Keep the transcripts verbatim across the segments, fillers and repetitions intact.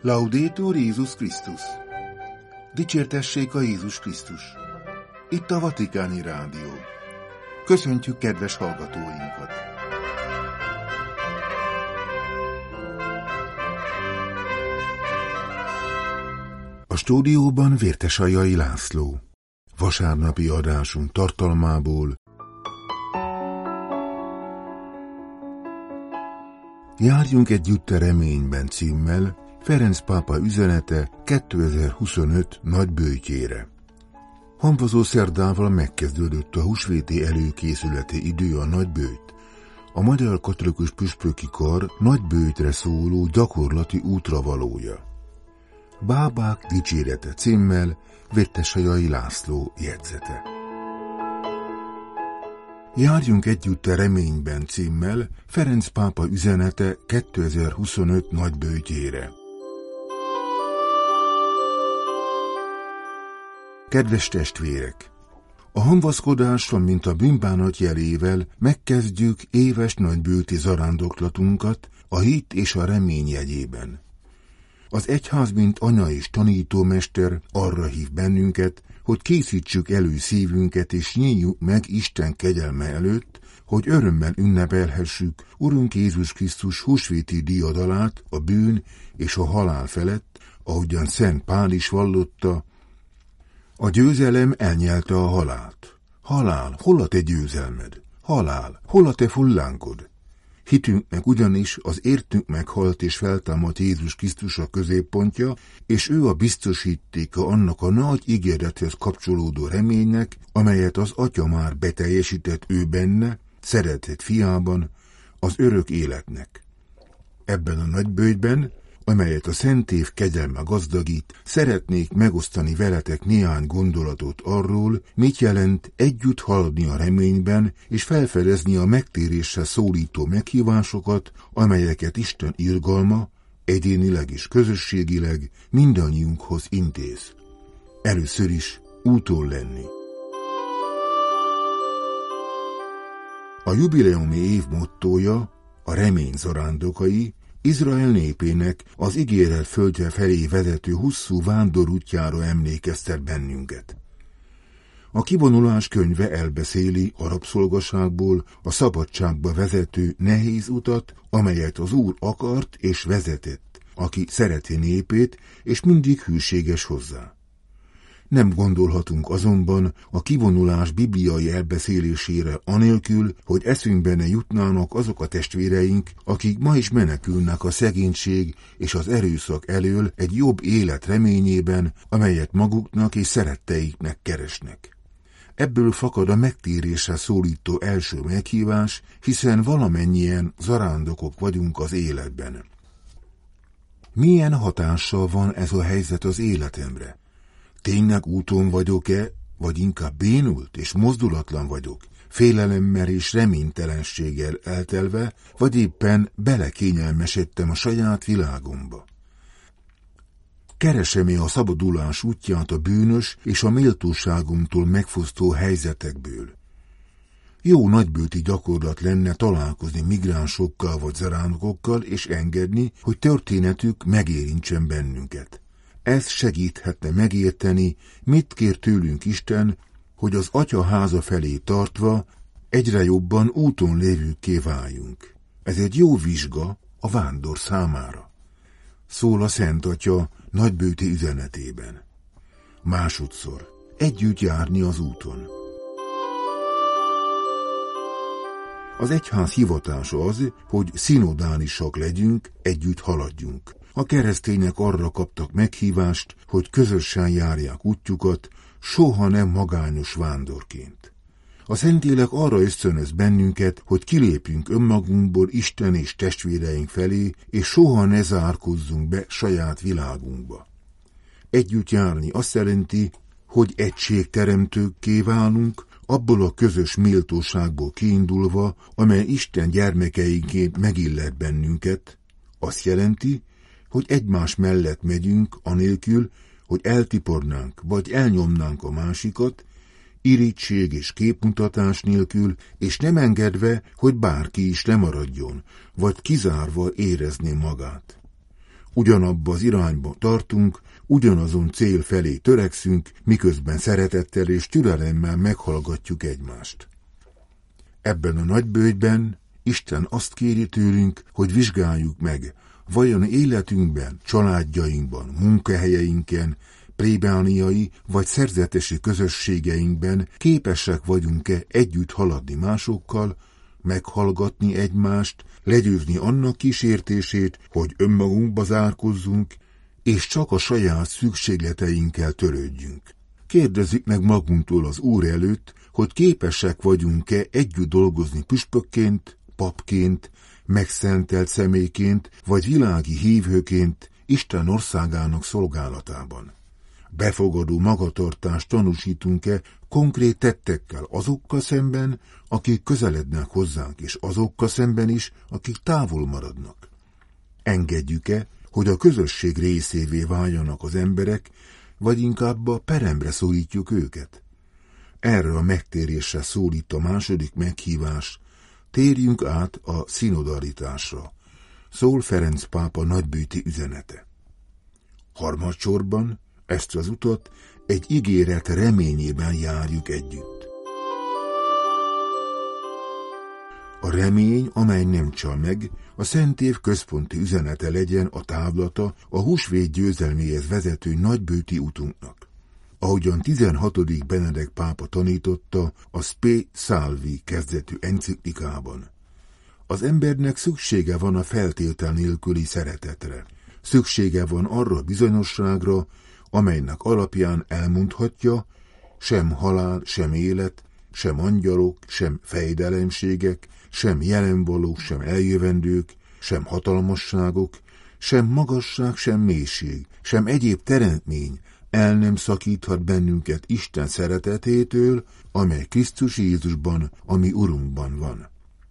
Laudetur Jézus Krisztus! Dicsértessék a Jézus Krisztus! Itt a Vatikáni Rádió. Köszöntjük kedves hallgatóinkat! A stúdióban Vértesajai László. Vasárnapi adásunk tartalmából: Járjunk együtt a reményben címmel Ferenc pápa üzenete kétezer-huszonöt nagyböjtjére. Hamvazó szerdával megkezdődött a húsvéti előkészületi idő a nagyböjt. A Magyar Katolikus Püspöki Kar nagyböjtre szóló gyakorlati útravalója. Bábák dicsérete címmel Vértesajai László jegyzete. Járjunk együtt a reményben címmel Ferenc pápa üzenete kétezer-huszonöt nagyböjtjére. Kedves testvérek! A hamvaszkodással, mint a bűnbánat jelével megkezdjük éves nagyböjti zarándoklatunkat a hit és a remény jegyében. Az egyház, mint anya és tanítómester arra hív bennünket, hogy készítsük elő szívünket és nyíljuk meg Isten kegyelme előtt, hogy örömmel ünnepelhessük Urunk Jézus Krisztus húsvéti diadalát a bűn és a halál felett, ahogyan Szent Pál is vallotta: a győzelem elnyelte a halált. Halál, hol a te győzelmed? Halál, hol a te fullánkod? Hitünknek ugyanis az értünk meghalt és feltámadt Jézus Krisztus a középpontja, és ő a biztosítéka annak a nagy ígérethez kapcsolódó reménynek, amelyet az Atya már beteljesített ő benne, szeretett fiában, az örök életnek. Ebben a nagyböjtben, amelyet a Szent Év kegyelme gazdagít, szeretnék megosztani veletek néhány gondolatot arról, mit jelent együtt haladni a reményben, és felfedezni a megtérésre szólító meghívásokat, amelyeket Isten irgalma, egyénileg és közösségileg mindannyiunkhoz intéz. Először is úton lenni. A jubileumi év mottója, a remény zarándokai, Izrael népének az ígéret földje felé vezető hosszú vándorútjára emlékeztet bennünket. A kivonulás könyve elbeszéli a rabszolgaságból a szabadságba vezető nehéz utat, amelyet az Úr akart és vezetett, aki szereti népét és mindig hűséges hozzá. Nem gondolhatunk azonban a kivonulás bibliai elbeszélésére anélkül, hogy eszünkbe ne jutnának azok a testvéreink, akik ma is menekülnek a szegénység és az erőszak elől egy jobb élet reményében, amelyet maguknak és szeretteiknek keresnek. Ebből fakad a megtérésre szólító első meghívás, hiszen valamennyien zarándokok vagyunk az életben. Milyen hatással van ez a helyzet az életemre? Tényleg úton vagyok-e, vagy inkább bénult és mozdulatlan vagyok, félelemmel és reménytelenséggel eltelve, vagy éppen belekényelmesedtem a saját világomba? Keresem-e a szabadulás útját a bűnös és a méltóságomtól megfosztó helyzetekből? Jó nagyböjti gyakorlat lenne találkozni migránsokkal vagy zarándokokkal és engedni, hogy történetük megérintsen bennünket. Ez segíthetne megérteni, mit kér tőlünk Isten, hogy az Atya háza felé tartva egyre jobban úton lévőkké váljunk. Ez egy jó vizsga a vándor számára. Szól a Szent Atya nagyböjti üzenetében. Másodszor, együtt járni az úton. Az egyház hivatása az, hogy szinodálisak legyünk, együtt haladjunk. A keresztények arra kaptak meghívást, hogy közösen járják útjukat, soha nem magányos vándorként. A Szentlélek arra ösztönöz bennünket, hogy kilépjünk önmagunkból Isten és testvéreink felé, és soha ne zárkózzunk be saját világunkba. Együtt járni azt jelenti, hogy egységteremtőkké válunk, abból a közös méltóságból kiindulva, amely Isten gyermekeinként megillet bennünket. Azt jelenti, hogy egymás mellett megyünk, anélkül, hogy eltipornánk vagy elnyomnánk a másikat, irigység és képmutatás nélkül, és nem engedve, hogy bárki is lemaradjon, vagy kizárva érezné magát. Ugyanabba az irányba tartunk, ugyanazon cél felé törekszünk, miközben szeretettel és türelemmel meghallgatjuk egymást. Ebben a nagyböjtben Isten azt kéri tőlünk, hogy vizsgáljuk meg, vajon életünkben, családjainkban, munkahelyeinken, plébániai vagy szerzetesi közösségeinkben képesek vagyunk-e együtt haladni másokkal, meghallgatni egymást, legyőzni annak kísértését, hogy önmagunkba zárkozzunk, és csak a saját szükségleteinkkel törődjünk. Kérdezzük meg magunktól az Úr előtt, hogy képesek vagyunk-e együtt dolgozni püspökként, papként, megszentelt személyként, vagy világi hívőként Isten országának szolgálatában. Befogadó magatartást tanúsítunk-e konkrét tettekkel azokkal szemben, akik közelednek hozzánk, és azokkal szemben is, akik távol maradnak? Engedjük-e, hogy a közösség részévé váljanak az emberek, vagy inkább a peremre szólítjuk őket? Erre a megtérésre szólít a második meghívás, térjünk át a szinodalitásra, szól Ferenc pápa nagybőti üzenete. Harmadsorban ezt az utat egy ígéret reményében járjuk együtt. A remény, amely nem csal meg, a Szent Év központi üzenete legyen a távlata a húsvét győzelméhez vezető nagybőti utunknak. Ahogyan tizenhatodik Benedek pápa tanította a Spe Salvi kezdetű enciklikában. Az embernek szüksége van a feltétel nélküli szeretetre. Szüksége van arra a bizonyosságra, amelynek alapján elmondhatja, sem halál, sem élet, sem angyalok, sem fejdelemségek, sem jelenvalók, sem eljövendők, sem hatalmasságok, sem magasság, sem mélység, sem egyéb teremtmény el nem szakíthat bennünket Isten szeretetétől, amely Krisztus Jézusban, ami Urunkban van.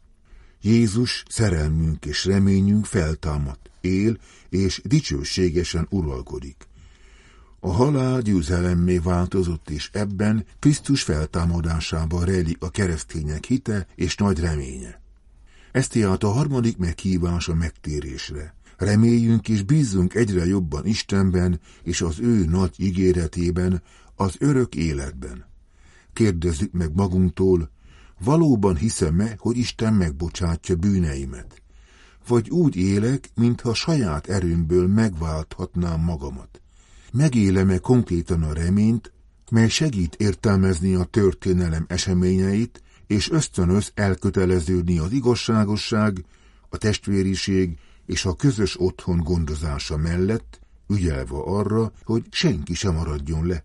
Jézus szerelmünk és reményünk feltámadt, él és dicsőségesen uralkodik. A halál győzelemmé változott, és ebben Krisztus feltámadásában rejlik a keresztények hite és nagy reménye. Ez tehát a harmadik meghívás a megtérésre. Reméljünk és bízzunk egyre jobban Istenben és az ő nagy ígéretében, az örök életben. Kérdezzük meg magunktól, valóban hiszem-e, hogy Isten megbocsátja bűneimet? Vagy úgy élek, mintha saját erőmből megválthatnám magamat? Megélem-e konkrétan a reményt, mely segít értelmezni a történelem eseményeit, és ösztönöz elköteleződni az igazságosság, a testvériség és a közös otthon gondozása mellett, ügyelve arra, hogy senki sem maradjon le.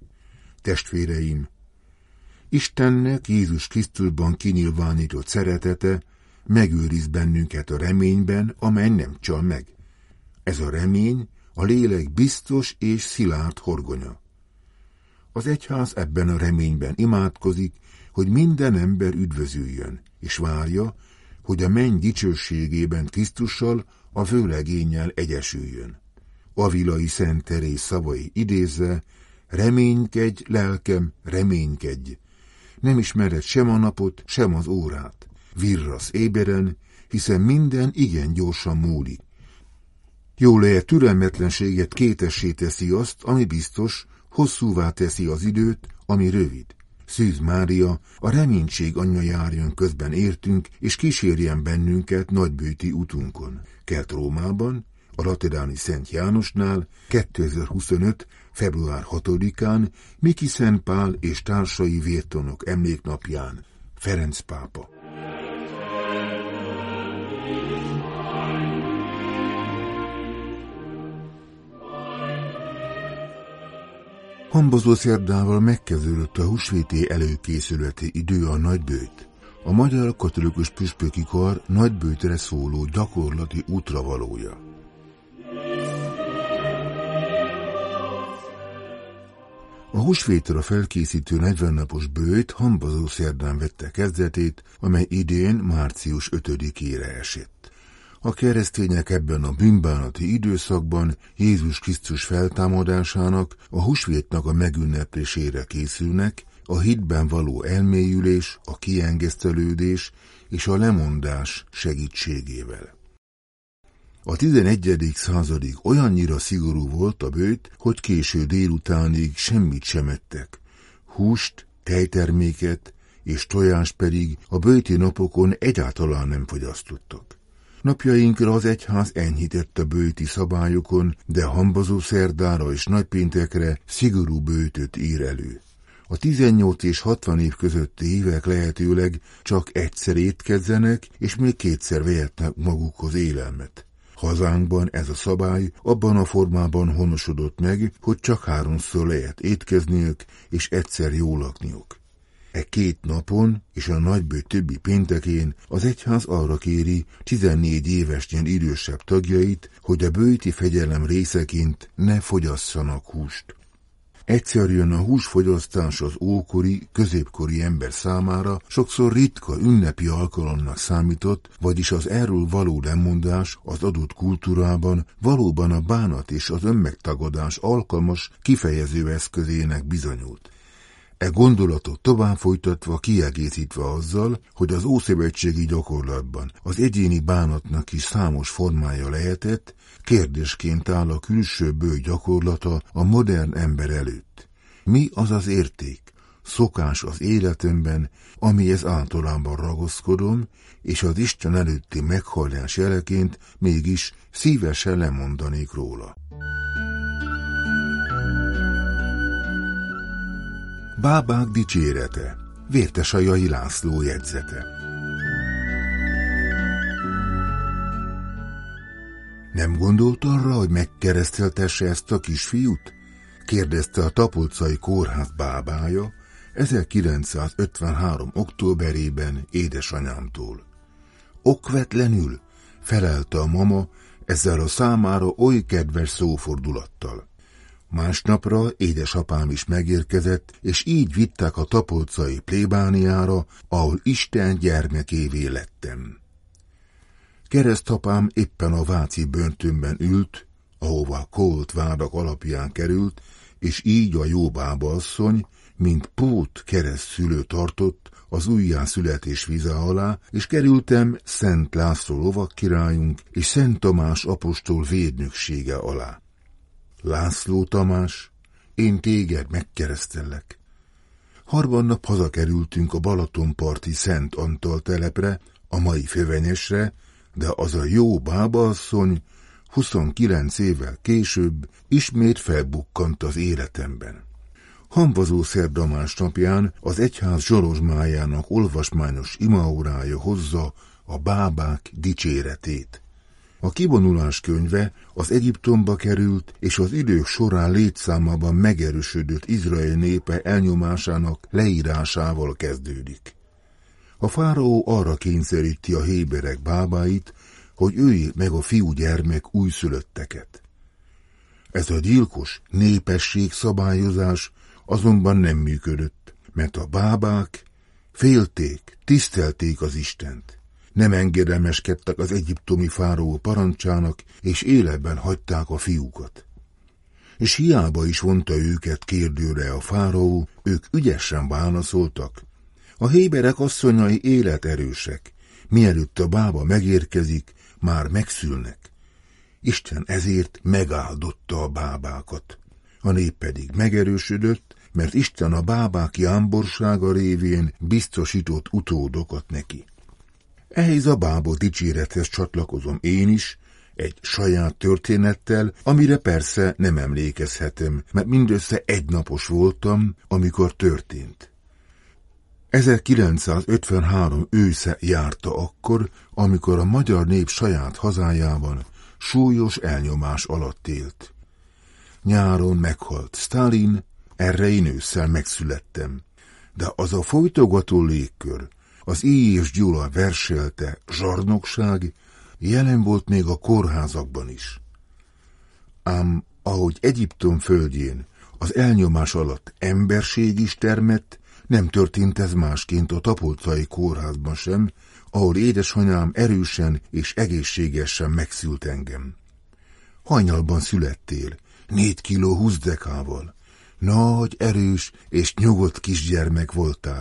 Testvéreim, Istennek Jézus Krisztusban kinyilvánított szeretete megőriz bennünket a reményben, amely nem csal meg. Ez a remény a lélek biztos és szilárd horgonya. Az egyház ebben a reményben imádkozik, hogy minden ember üdvözüljön, és várja, hogy a menny dicsőségében Krisztussal, a vőlegénnyel egyesüljön. Avilai Szent Teréz szavai idézve, reménykedj, lelkem, reménykedj. Nem ismered sem a napot, sem az órát. Virrasz éberen, hiszen minden igen gyorsan múlik. Jó lehet türelmetlenséget kétessé teszi azt, ami biztos, hosszúvá teszi az időt, ami rövid. Szűz Mária, a reménység anyja járjon közben értünk, és kísérjen bennünket nagybőti utunkon. Kelt Rómában, a lateráni Szent Jánosnál, kétezer-huszonöt. február hatodikán, Miki Szent Pál és társai vértanúk emléknapján, Ferenc pápa. Hambozó szerdával megkezdődött a húsvéti előkészületi idő a nagybőjt. A Magyar Katolikus Püspöki Kar nagybőjtre szóló gyakorlati útravalója. A húsvétra felkészítő negyvennapos bőjt hambozó szerdán vette kezdetét, amely idén március ötödikére esett. A keresztények ebben a bűnbánati időszakban Jézus Krisztus feltámadásának, a húsvétnak a megünneplésére készülnek, a hitben való elmélyülés, a kiengesztelődés és a lemondás segítségével. A tizenegyedik századig olyannyira szigorú volt a böjt, hogy késő délutánig semmit sem ettek. Húst, tejterméket és tojás pedig a böjti napokon egyáltalán nem fogyasztottak. Napjainkra az egyház enyhített a böjti szabályokon, de hambazó szerdára és nagypéntekre szigorú böjtöt ír elő. A tizennyolc és hatvan év közötti évek lehetőleg csak egyszer étkezzenek, és még kétszer vehetnek magukhoz élelmet. Hazánkban ez a szabály abban a formában honosodott meg, hogy csak háromszor lehet étkezniük, és egyszer jól lakniuk. E két napon és a nagyböjt többi péntekén az egyház arra kéri tizennégy évesnél idősebb tagjait, hogy a böjti fegyelem részeként ne fogyasszanak húst. Egyszerűen a húsfogyasztás az ókori, középkori ember számára sokszor ritka ünnepi alkalomnak számított, vagyis az erről való lemondás az adott kultúrában valóban a bánat és az önmegtagadás alkalmas kifejező eszközének bizonyult. E gondolatot tovább folytatva, kiegészítve azzal, hogy az ószövetségi gyakorlatban az egyéni bánatnak is számos formája lehetett, kérdésként áll a külső böjt gyakorlata a modern ember előtt. Mi az az érték, szokás az életemben, amihez általában ragaszkodom, és az Isten előtti meghallás jeleként mégis szívesen lemondanék róla. Bábák dicsérete, Vértesajai László jegyzete. Nem gondolt arra, hogy megkereszteltesse ezt a kisfiút? Kérdezte a tapolcai kórház bábája ezerkilencszázötvenhárom. októberében édesanyámtól. Okvetlenül, felelte a mama ezzel a számára oly kedves szófordulattal. Másnapra édesapám is megérkezett, és így vitták a tapolcai plébániára, ahol Isten gyermekévé lettem. Keresztapám éppen a váci börtönben ült, ahova kolt vádak alapján került, és így a jó bábaasszony, mint pót keresztszülő tartott az újjászületés vize alá, és kerültem Szent László lovagkirályunk és Szent Tamás apostol védnöksége alá. László Tamás, én téged megkeresztellek. Harmadnap hazakerültünk a Balatonparti Szent Antal telepre, a mai Fővenyesre, de az a jó bábaasszony huszonkilenc évvel később ismét felbukkant az életemben. Hamvazó szerda másnapján az egyház zsolozsmájának olvasmányos imaórája hozza a bábák dicséretét. A kivonulás könyve az Egyiptomba került és az idők során létszámában megerősödött Izrael népe elnyomásának leírásával kezdődik. A fáraó arra kényszeríti a héberek bábáit, hogy öljék meg a fiúgyermek újszülötteket. Ez a gyilkos népesség szabályozás azonban nem működött, mert a bábák félték, tisztelték az Istent. Nem engedelmeskedtek az egyiptomi fáraó parancsának, és életben hagyták a fiúkat. És hiába is vonta őket kérdőre a fáraó, ők ügyesen válaszoltak. A héberek asszonyai életerősek, mielőtt a bába megérkezik, már megszülnek. Isten ezért megáldotta a bábákat. A nép pedig megerősödött, mert Isten a bábák jámborsága révén biztosított utódokat neki. Ehhez a bába dicsérethez csatlakozom én is, egy saját történettel, amire persze nem emlékezhetem, mert mindössze egynapos voltam, amikor történt. ezerkilencszázötvenhárom ősze járta akkor, amikor a magyar nép saját hazájában súlyos elnyomás alatt élt. Nyáron meghalt Sztálin, erre én ősszel megszülettem, de az a folytogató légkör, az Éj és Gyula verselte zsarnokság jelen volt még a kórházakban is. Ám ahogy Egyiptom földjén az elnyomás alatt emberség is termett, nem történt ez másként a tapolcai kórházban sem, ahol édesanyám erősen és egészségesen megszült engem. Hajnalban születtél, négy kiló húsz dekával. Nagy, erős és nyugodt kisgyermek voltál.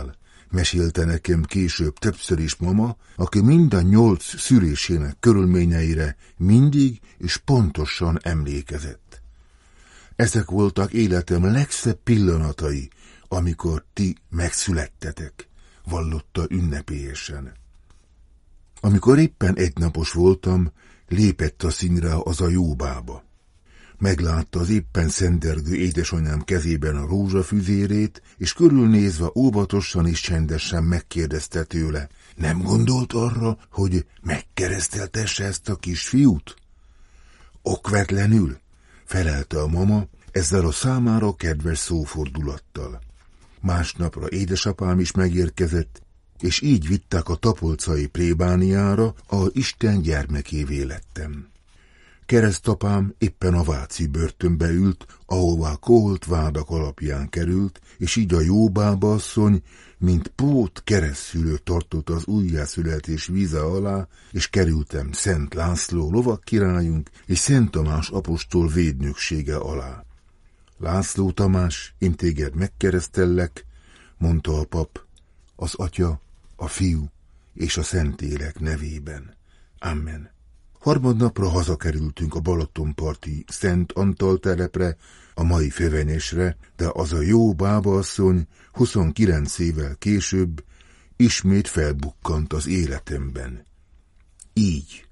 mesélte nekem később többször is mama, aki mind a nyolc szülésének körülményeire mindig és pontosan emlékezett. Ezek voltak életem legszebb pillanatai, amikor ti megszülettetek, vallotta ünnepélyesen. Amikor éppen egynapos voltam, lépett a színre az a jó bába. Meglátta az éppen szendergő édesanyám kezében a rózsafüzérét, és körülnézve óvatosan és csendesen megkérdezte tőle, nem gondolt arra, hogy megkereszteltesse ezt a kisfiút? Okvetlenül, felelte a mama, ezzel a számára kedves szófordulattal. Másnapra édesapám is megérkezett, és így vitták a tapolcai plébániára, ahol Isten gyermekévé lettem. Keresztapám éppen a váci börtönbe ült, ahová koholt vádak alapján került, és így a jó bába asszony, mint pót keresztszülő tartott az újjászületés víze alá, és kerültem Szent László lovagkirályunk és Szent Tamás apostol védnöksége alá. László Tamás, én téged megkeresztellek, mondta a pap, az Atya, a Fiú és a Szentlélek nevében. Amen. Harmadnapra hazakerültünk a Balatonparti Szent Antal telepre, a mai Fővenyesre, de az a jó bábaasszony huszonkilenc évvel később ismét felbukkant az életemben. Így.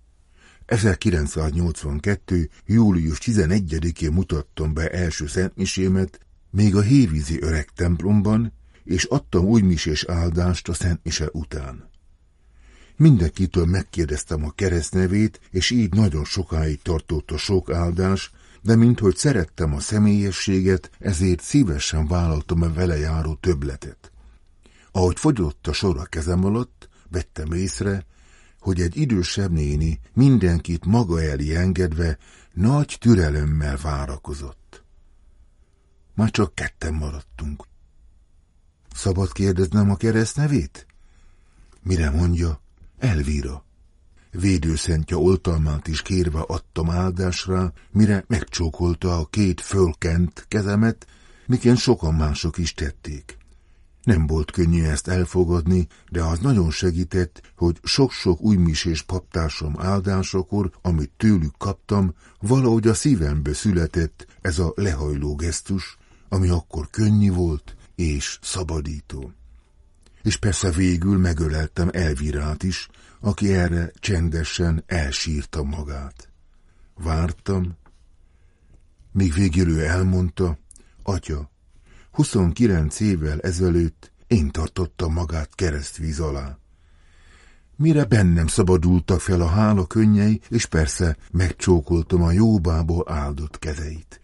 ezerkilencszáznyolcvankettő. július tizenegyedikén mutattam be első szentmisémet, még a hévízi öreg templomban, és adtam újmisés áldást a szentmise után. Mindenkitől megkérdeztem a keresztnevét, és így nagyon sokáig tartott a sok áldás, de minthogy szerettem a személyességet, ezért szívesen vállaltam a vele járó többletet. Ahogy fogyott a sor a kezem alatt, vettem észre, hogy egy idősebb néni mindenkit maga elé engedve nagy türelemmel várakozott. Már csak ketten maradtunk. Szabad kérdeznem a keresztnevét? Mire mondja? Elvira. Védőszentje oltalmát is kérve adtam áldásra, mire megcsókolta a két fölkent kezemet, miként sokan mások is tették. Nem volt könnyű ezt elfogadni, de az nagyon segített, hogy sok-sok újmisés paptársam áldásakor, amit tőlük kaptam, valahogy a szívemből született ez a lehajló gesztus, ami akkor könnyű volt és szabadító. És persze végül megöleltem Elvirát is, aki erre csendesen elsírta magát. Vártam, míg végül ő elmondta, Atya, huszonkilenc évvel ezelőtt én tartottam magát keresztvíz alá. Mire bennem szabadultak fel a hála könnyei, és persze megcsókoltam a jóbából áldott kezeit.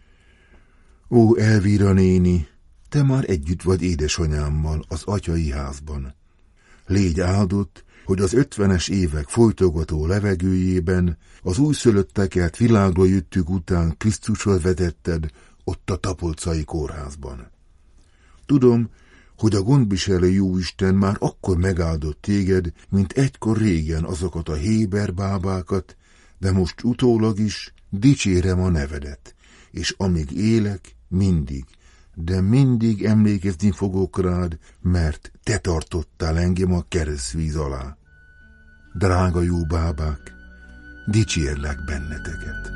Ó, Elvira néni, te már együtt vagy édesanyámmal az atyai házban. Légy áldott, hogy az ötvenes évek folytogató levegőjében az újszülötteket világra jöttük után Krisztushoz vetetted ott a tapolcai kórházban. Tudom, hogy a gondviselő jóisten már akkor megáldott téged, mint egykor régen azokat a héber bábákat, de most utólag is dicsérem a nevedet, és amíg élek, mindig, de mindig emlékezni fogok rád, mert te tartottál engem a keresztvíz alá. Drága jó bábák, dicsérlek benneteket.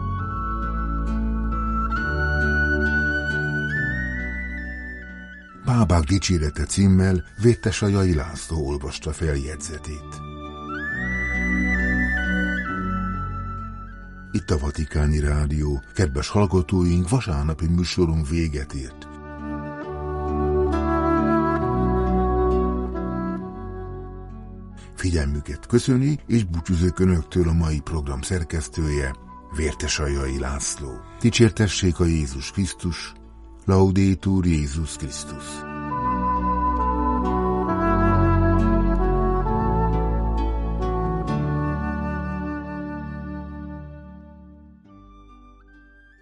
Bábák dicsérete címmel Vértesajai László olvasta fel jegyzetét. Itt a Vatikáni Rádió, kedves hallgatóink, vasárnapi műsorunk véget ért. Figyelmüket köszöni és búcsúzik önöktől a mai program szerkesztője, Vértesajai László. Dicsértessék a Jézus Krisztus, Laudetur Jézus Krisztus.